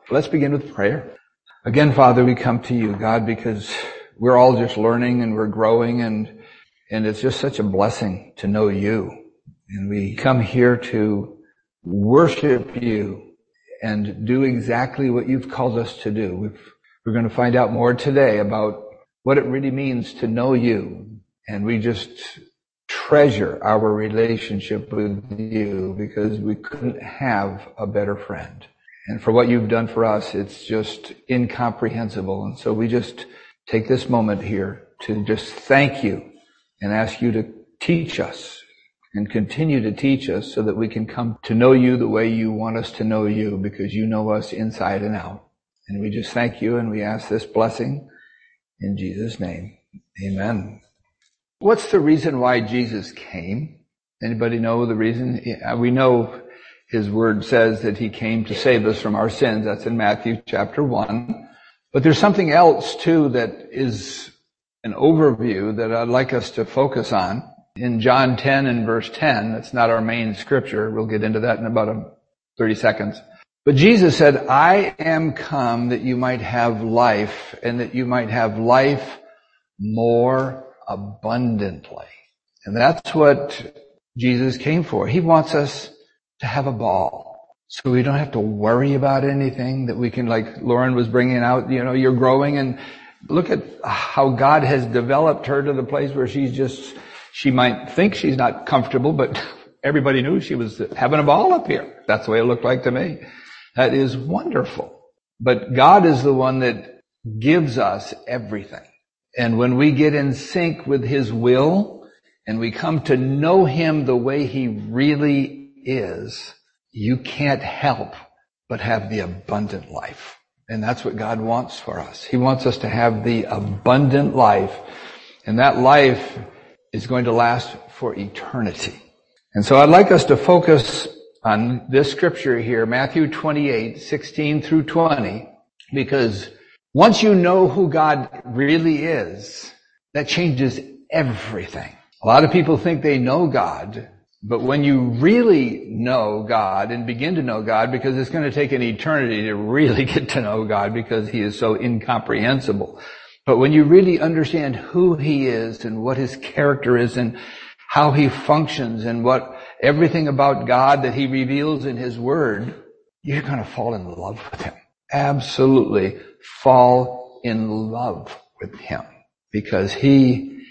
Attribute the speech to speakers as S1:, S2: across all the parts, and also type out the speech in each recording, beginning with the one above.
S1: Let's begin with prayer. Again, Father, we come to you, God, because we're all just learning and we're growing, and it's just such a blessing to know you. And we come here to worship you and do exactly what you've called us to do. We're going to find out more today about what it really means to know you. And we just treasure our relationship with you because we couldn't have a better friend. And for what you've done for us, it's just incomprehensible. And so we just take this moment here to just thank you and ask you to teach us and continue to teach us so that we can come to know you the way you want us to know you, because you know us inside and out. And we just thank you, and we ask this blessing in Jesus' name. Amen. What's the reason why Jesus came? Anybody know the reason? We know his word says that he came to save us from our sins. That's in Matthew chapter 1. But there's something else too that is an overview that I'd like us to focus on. In John 10 and verse 10, that's not our main scripture. We'll get into that in about 30 seconds. But Jesus said, I am come that you might have life, and that you might have life more abundantly. And that's what Jesus came for. He wants us to have a ball, so we don't have to worry about anything, that we can, like Lauren was bringing out, you're growing, and look at how God has developed her to the place where she might think she's not comfortable, but everybody knew she was having a ball up here. That's the way it looked like to me. That is wonderful. But God is the one that gives us everything. And when we get in sync with his will and we come to know him the way he really is, you can't help but have the abundant life. And that's what God wants for us. He wants us to have the abundant life. And that life is going to last for eternity. And so I'd like us to focus on this scripture here, Matthew 28, 16 through 20, because once you know who God really is, that changes everything. A lot of people think they know God, but when you really know God and begin to know God, because it's going to take an eternity to really get to know God because he is so incomprehensible. But when you really understand who he is and what his character is and how he functions and what everything about God that he reveals in his word, you're going to fall in love with him. Absolutely fall in love with him, because he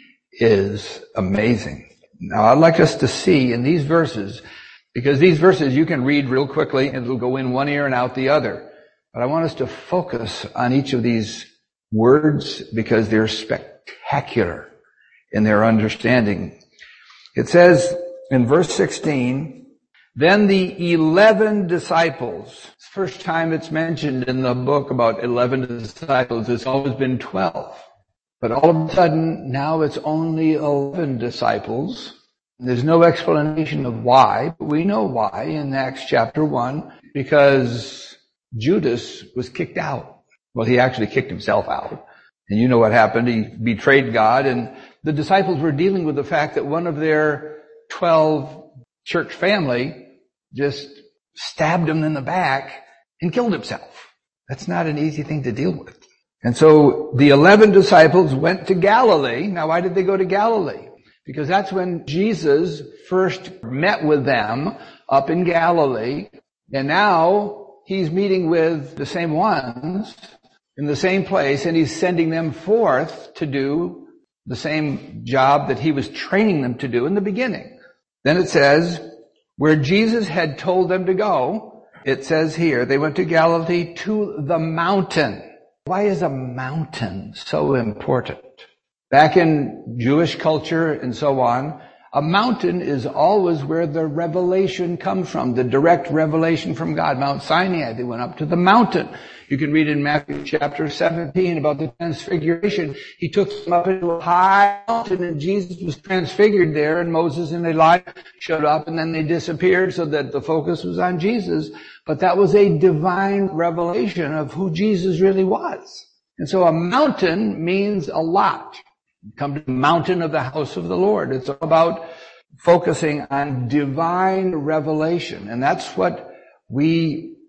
S1: is amazing. Now, I'd like us to see in these verses, because these verses you can read real quickly and it'll go in one ear and out the other. But I want us to focus on each of these words because they're spectacular in their understanding. It says in verse 16, then the 11 disciples, it's the first time it's mentioned in the book about 11 disciples. It's always been 12. But all of a sudden, now it's only 11 disciples. There's no explanation of why, but we know why in Acts chapter 1, because Judas was kicked out. Well, he actually kicked himself out. And you know what happened. He betrayed God, and the disciples were dealing with the fact that one of their 12 church family just stabbed him in the back and killed himself. That's not an easy thing to deal with. And so the 11 disciples went to Galilee. Now, why did they go to Galilee? Because that's when Jesus first met with them up in Galilee. And now he's meeting with the same ones in the same place, and he's sending them forth to do the same job that he was training them to do in the beginning. Then it says, where Jesus had told them to go, it says here, they went to Galilee to the mountain. Why is a mountain so important? Back in Jewish culture and so on, a mountain is always where the revelation comes from, the direct revelation from God. Mount Sinai, they went up to the mountain. You can read in Matthew chapter 17 about the transfiguration. He took them up into a high mountain, and Jesus was transfigured there, and Moses and Elijah showed up, and then they disappeared so that the focus was on Jesus. But that was a divine revelation of who Jesus really was. And so a mountain means a lot. Come to the mountain of the house of the Lord. It's all about focusing on divine revelation. And that's what we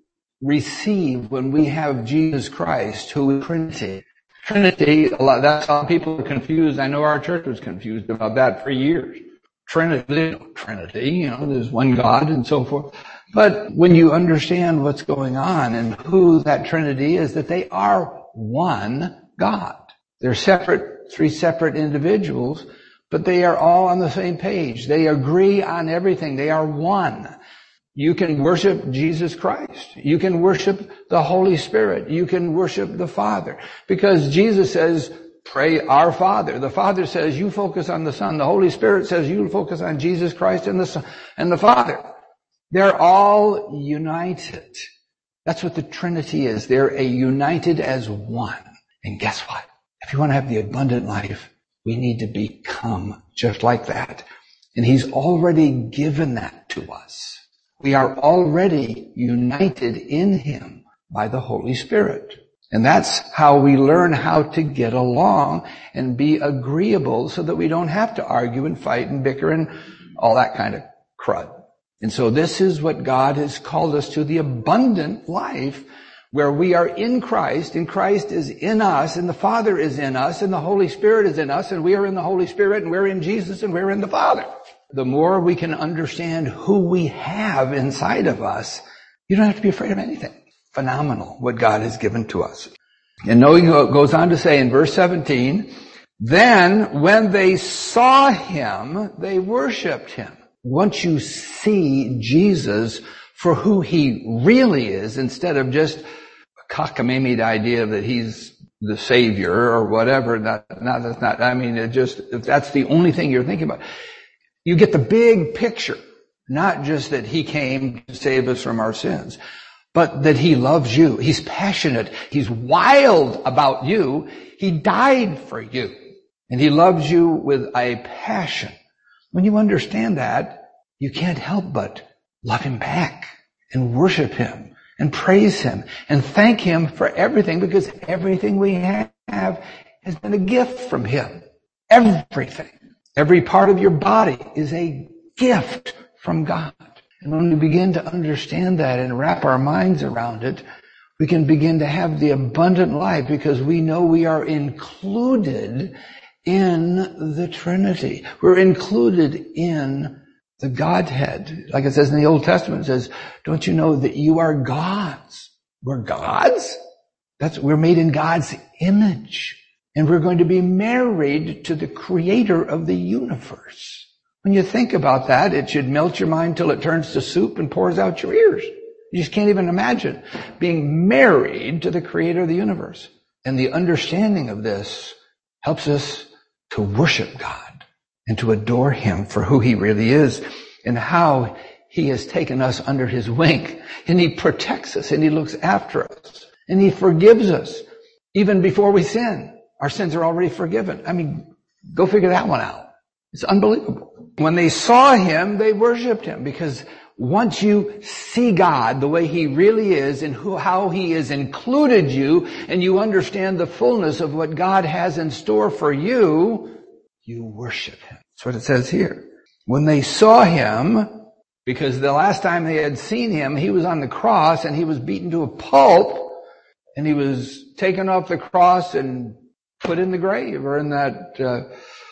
S1: receive when we have Jesus Christ, who is Trinity. Trinity, that's how people are confused. I know our church was confused about that for years. Trinity, there's one God and so forth. But when you understand what's going on and who that Trinity is, that they are one God. They're separate, three separate individuals, but they are all on the same page. They agree on everything. They are one. You can worship Jesus Christ. You can worship the Holy Spirit. You can worship the Father. Because Jesus says, pray our Father. The Father says, you focus on the Son. The Holy Spirit says, you focus on Jesus Christ and the Son and the Father. They're all united. That's what the Trinity is. They're united as one. And guess what? If you want to have the abundant life, we need to become just like that. And He's already given that to us. We are already united in Him by the Holy Spirit. And that's how we learn how to get along and be agreeable so that we don't have to argue and fight and bicker and all that kind of crud. And so this is what God has called us to, the abundant life where we are in Christ, and Christ is in us, and the Father is in us, and the Holy Spirit is in us, and we are in the Holy Spirit, and we're in Jesus, and we're in the Father. The more we can understand who we have inside of us, you don't have to be afraid of anything. Phenomenal what God has given to us. And knowing what goes on to say in verse 17, then when they saw Him, they worshiped Him. Once you see Jesus for who He really is, instead of just a cockamamie idea that He's the Savior or whatever, if that's the only thing you're thinking about, you get the big picture. Not just that He came to save us from our sins, but that He loves you. He's passionate. He's wild about you. He died for you. And He loves you with a passion. When you understand that, you can't help but love Him back and worship Him and praise Him and thank Him for everything, because everything we have has been a gift from Him. Everything. Every part of your body is a gift from God. And when we begin to understand that and wrap our minds around it, we can begin to have the abundant life, because we know we are included in the Trinity. We're included in the Godhead. Like it says in the Old Testament, it says, don't you know that you are gods? We're gods? We're made in God's image. And we're going to be married to the Creator of the universe. When you think about that, it should melt your mind till it turns to soup and pours out your ears. You just can't even imagine being married to the Creator of the universe. And the understanding of this helps us to worship God and to adore Him for who He really is and how He has taken us under His wing. And He protects us and He looks after us and He forgives us even before we sin. Our sins are already forgiven. Go figure that one out. It's unbelievable. When they saw Him, they worshiped Him, because once you see God the way He really is and how He has included you, and you understand the fullness of what God has in store for you, you worship Him. That's what it says here. When they saw Him, because the last time they had seen Him, He was on the cross and He was beaten to a pulp, and He was taken off the cross and put in the grave or in that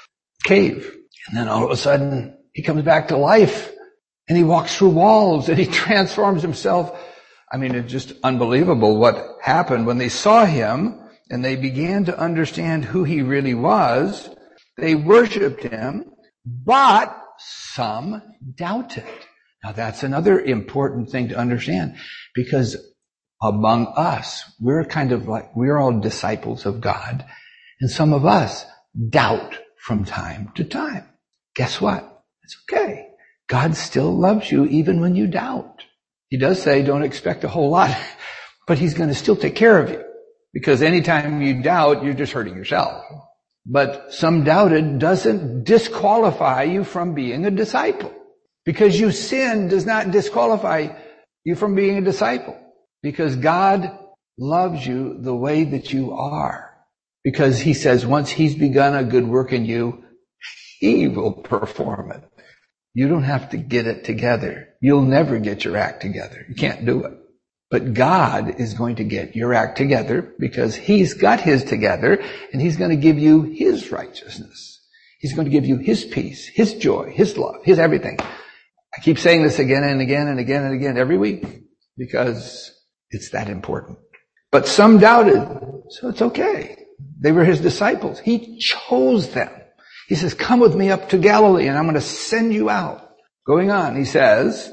S1: cave. And then all of a sudden, He comes back to life and He walks through walls and He transforms Himself. It's just unbelievable what happened when they saw Him and they began to understand who He really was. They worshiped Him, but some doubted. Now that's another important thing to understand, because among us, we're all disciples of God, and some of us doubt from time to time. Guess what? It's okay. God still loves you even when you doubt. He does say don't expect a whole lot, but He's going to still take care of you. Because anytime you doubt, you're just hurting yourself. But some doubted doesn't disqualify you from being a disciple. Because you sin does not disqualify you from being a disciple. Because God loves you the way that you are. Because He says once He's begun a good work in you, He will perform it. You don't have to get it together. You'll never get your act together. You can't do it. But God is going to get your act together because He's got His together, and He's going to give you His righteousness. He's going to give you His peace, His joy, His love, His everything. I keep saying this again and again and again and again every week because it's that important. But some doubted, so it's okay. They were His disciples. He chose them. He says, come with me up to Galilee and I'm going to send you out. Going on, He says,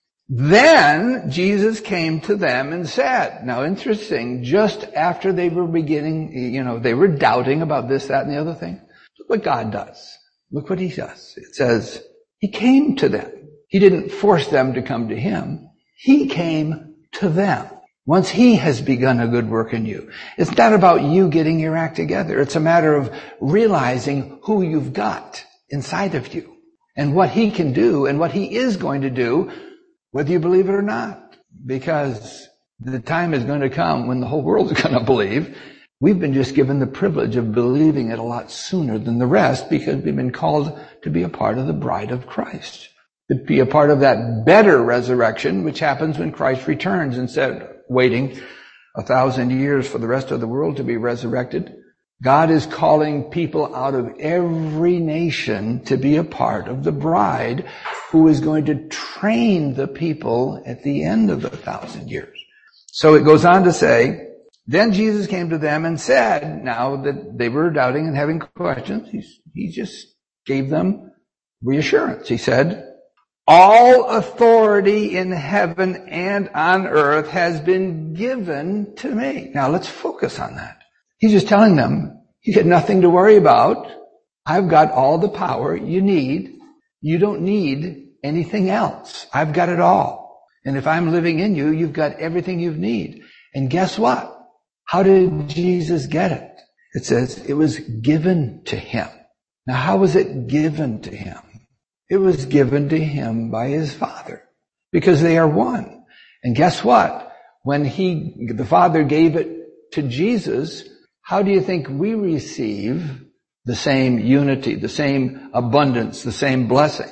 S1: then Jesus came to them and said, now interesting, just after they were beginning, they were doubting about this, that, and the other thing. Look what God does. Look what He does. It says, He came to them. He didn't force them to come to Him. He came to them. Once He has begun a good work in you. It's not about you getting your act together. It's a matter of realizing who you've got inside of you and what He can do and what He is going to do, whether you believe it or not. Because the time is going to come when the whole world is going to believe. We've been just given the privilege of believing it a lot sooner than the rest because we've been called to be a part of the bride of Christ. To be a part of that better resurrection, which happens when Christ returns instead of waiting 1,000 years for the rest of the world to be resurrected. God is calling people out of every nation to be a part of the bride who is going to train the people at the end of the 1,000 years. So it goes on to say, then Jesus came to them and said, now that they were doubting and having questions, he just gave them reassurance. He said, all authority in heaven and on earth has been given to me. Now let's focus on that. He's just telling them, you got nothing to worry about. I've got all the power you need. You don't need anything else. I've got it all. And if I'm living in you, you've got everything you need. And guess what? How did Jesus get it? It says it was given to Him. Now how was it given to Him? It was given to Him by His Father because they are one. And guess what? When the Father gave it to Jesus, how do you think we receive the same unity, the same abundance, the same blessing?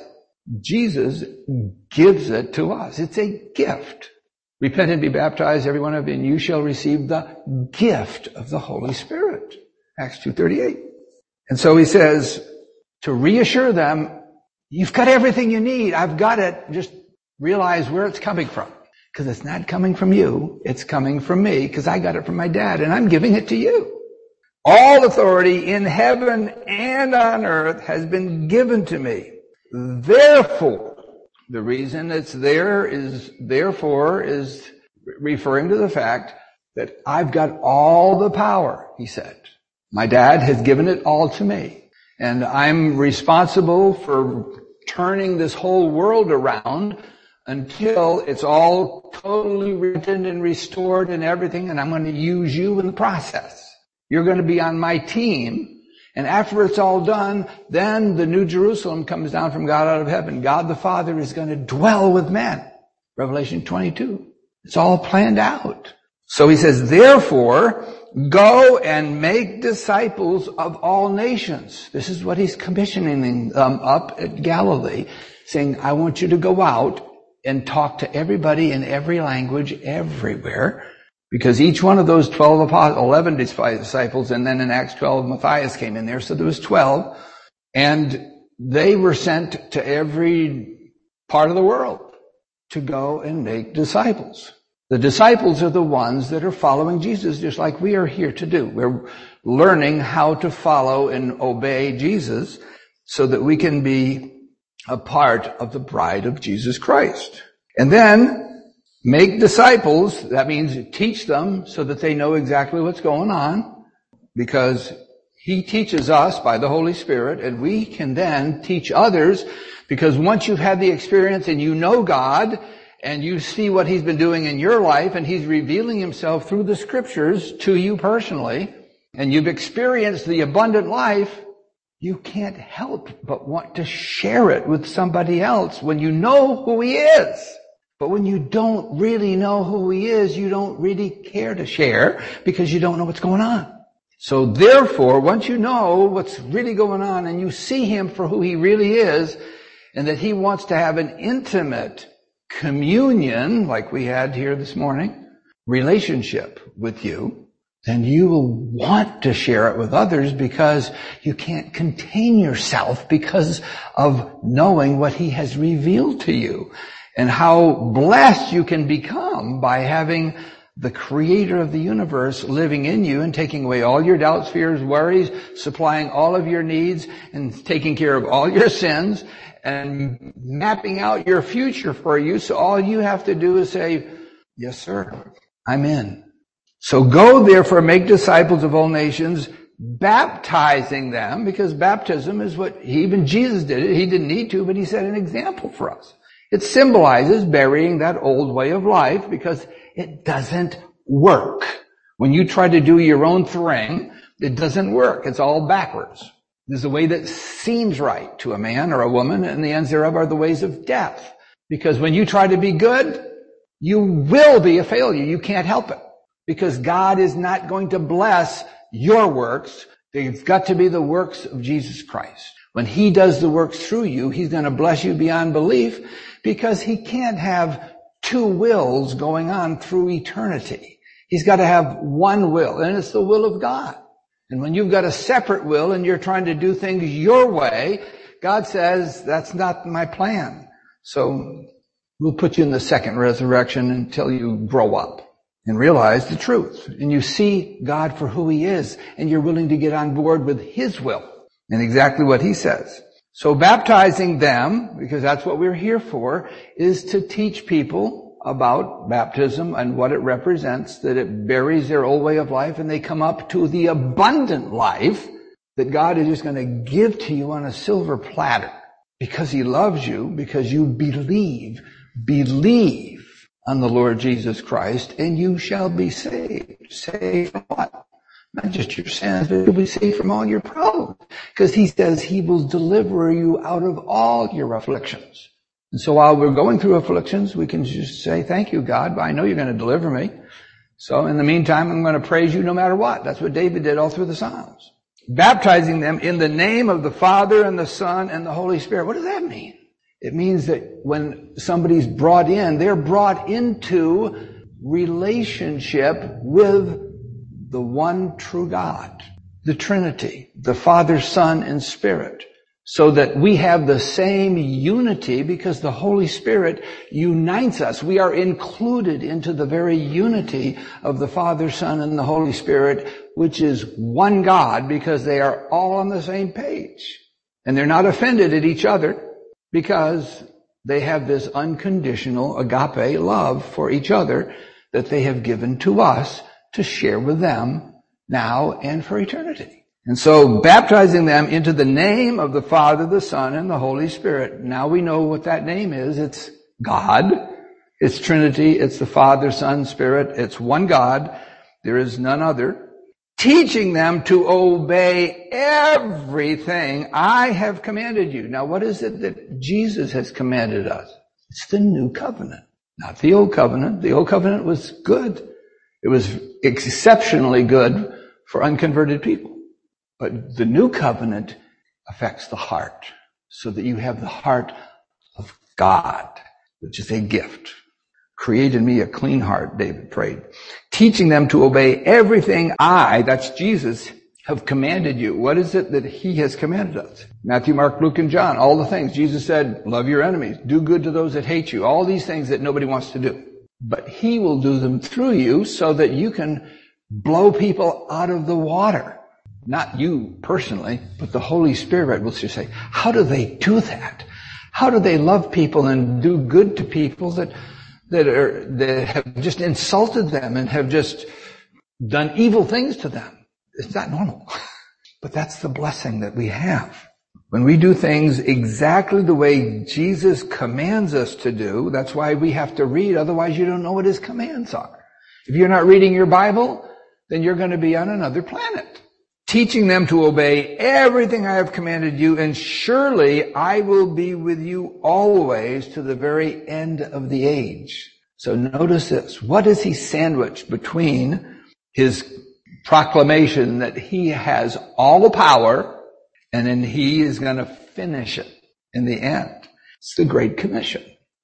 S1: Jesus gives it to us. It's a gift. Repent and be baptized, every one of you, and you shall receive the gift of the Holy Spirit. Acts 2:38. And so He says to reassure them, you've got everything you need. I've got it. Just realize where it's coming from. Because it's not coming from you. It's coming from me because I got it from my dad and I'm giving it to you. All authority in heaven and on earth has been given to me. Therefore, the reason it's there is referring to the fact that I've got all the power, He said. My dad has given it all to me. And I'm responsible for turning this whole world around until it's all totally written and restored and everything, and I'm going to use you in the process. You're going to be on my team. And after it's all done, then the New Jerusalem comes down from God out of heaven. God the Father is going to dwell with men. Revelation 22. It's all planned out. So He says, therefore, go and make disciples of all nations. This is what He's commissioning them up at Galilee, saying, I want you to go out and talk to everybody in every language everywhere. Because each one of those 11 disciples, and then in Acts 12, Matthias came in there, so there was 12. And they were sent to every part of the world to go and make disciples. The disciples are the ones that are following Jesus, just like we are here to do. We're learning how to follow and obey Jesus so that we can be a part of the bride of Jesus Christ. And then make disciples, that means teach them so that they know exactly what's going on, because He teaches us by the Holy Spirit, and we can then teach others, because once you've had the experience and you know God, and you see what He's been doing in your life, and He's revealing Himself through the Scriptures to you personally, and you've experienced the abundant life, you can't help but want to share it with somebody else when you know who He is. But when you don't really know who He is, you don't really care to share because you don't know what's going on. So therefore, once you know what's really going on and you see Him for who He really is, and that He wants to have an intimate communion like we had here this morning, relationship with you, then you will want to share it with others because you can't contain yourself because of knowing what he has revealed to you and how blessed you can become by having the creator of the universe living in you and taking away all your doubts, fears, worries, supplying all of your needs and taking care of all your sins and mapping out your future for you. So all you have to do is say, yes, sir, I'm in. So go therefore, make disciples of all nations, baptizing them, because baptism is what even Jesus did it. He didn't need to, but he set an example for us. It symbolizes burying that old way of life because it doesn't work. When you try to do your own thing, it doesn't work. It's all backwards. There's a way that seems right to a man or a woman, and the ends thereof are the ways of death. Because when you try to be good, you will be a failure. You can't help it. Because God is not going to bless your works. They've got to be the works of Jesus Christ. When he does the works through you, he's going to bless you beyond belief because he can't have two wills going on through eternity. He's got to have one will, and it's the will of God. And when you've got a separate will and you're trying to do things your way, God says, that's not my plan. So we'll put you in the second resurrection until you grow up and realize the truth. And you see God for who he is, and you're willing to get on board with his will and exactly what he says. So baptizing them, because that's what we're here for, is to teach people about baptism and what it represents, that it buries their old way of life and they come up to the abundant life that God is just going to give to you on a silver platter because he loves you, because you believe on the Lord Jesus Christ, and you shall be saved. Saved from what? Not just your sins, but you'll be saved from all your problems. Because he says he will deliver you out of all your afflictions. And so while we're going through afflictions, we can just say, thank you, God, but I know you're going to deliver me. So in the meantime, I'm going to praise you no matter what. That's what David did all through the Psalms. Baptizing them in the name of the Father and the Son and the Holy Spirit. What does that mean? It means that when somebody's brought in, they're brought into relationship with the one true God, the Trinity, the Father, Son, and Spirit, so that we have the same unity because the Holy Spirit unites us. We are included into the very unity of the Father, Son, and the Holy Spirit, which is one God because they are all on the same page. And they're not offended at each other, because they have this unconditional agape love for each other that they have given to us to share with them now and for eternity. And so baptizing them into the name of the Father, the Son, and the Holy Spirit. Now we know what that name is. It's God. It's Trinity. It's the Father, Son, Spirit. It's one God. There is none other. Teaching them to obey everything I have commanded you. Now, what is it that Jesus has commanded us? It's the new covenant, not the old covenant. The old covenant was good. It was exceptionally good for unconverted people. But the new covenant affects the heart, so that you have the heart of God, which is a gift. Create in me a clean heart, David prayed. Teaching them to obey everything I, that's Jesus, have commanded you. What is it that he has commanded us? Matthew, Mark, Luke, and John, all the things. Jesus said, love your enemies, do good to those that hate you. All these things that nobody wants to do. But he will do them through you so that you can blow people out of the water. Not you personally, but the Holy Spirit will just say, how do they do that? How do they love people and do good to people that have just insulted them and have just done evil things to them? It's not normal. But that's the blessing that we have. When we do things exactly the way Jesus commands us to do, that's why we have to read, otherwise you don't know what his commands are. If you're not reading your Bible, then you're going to be on another planet. Teaching them to obey everything I have commanded you, and surely I will be with you always to the very end of the age. So notice this. What is he sandwiched between his proclamation that he has all the power, and then he is going to finish it in the end? It's the Great Commission.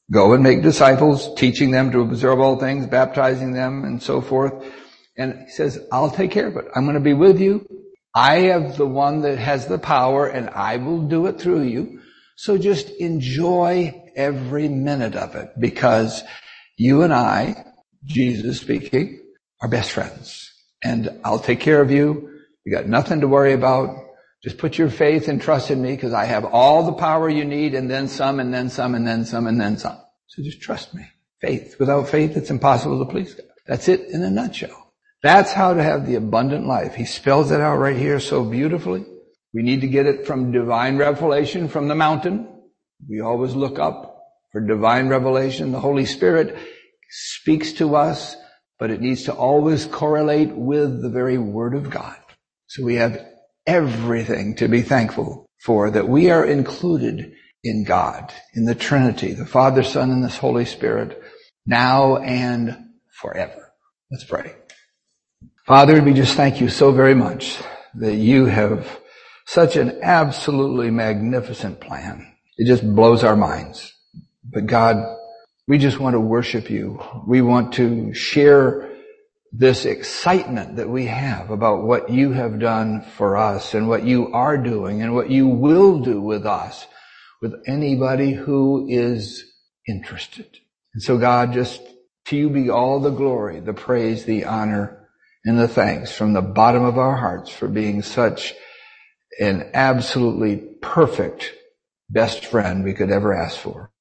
S1: Go and make disciples, teaching them to observe all things, baptizing them, and so forth. And he says, I'll take care of it. I'm going to be with you. I have the one that has the power, and I will do it through you. So just enjoy every minute of it, because you and I, Jesus speaking, are best friends. And I'll take care of you. You got nothing to worry about. Just put your faith and trust in me, because I have all the power you need, and then some, and then some, and then some, and then some. So just trust me. Faith. Without faith, it's impossible to please God. That's it in a nutshell. That's how to have the abundant life. He spells it out right here so beautifully. We need to get it from divine revelation from the mountain. We always look up for divine revelation. The Holy Spirit speaks to us, but it needs to always correlate with the very Word of God. So we have everything to be thankful for, that we are included in God, in the Trinity, the Father, Son, and this Holy Spirit, now and forever. Let's pray. Father, we just thank you so very much that you have such an absolutely magnificent plan. It just blows our minds. But God, we just want to worship you. We want to share this excitement that we have about what you have done for us and what you are doing and what you will do with us, with anybody who is interested. And so God, just to you be all the glory, the praise, the honor, and the thanks from the bottom of our hearts for being such an absolutely perfect best friend we could ever ask for.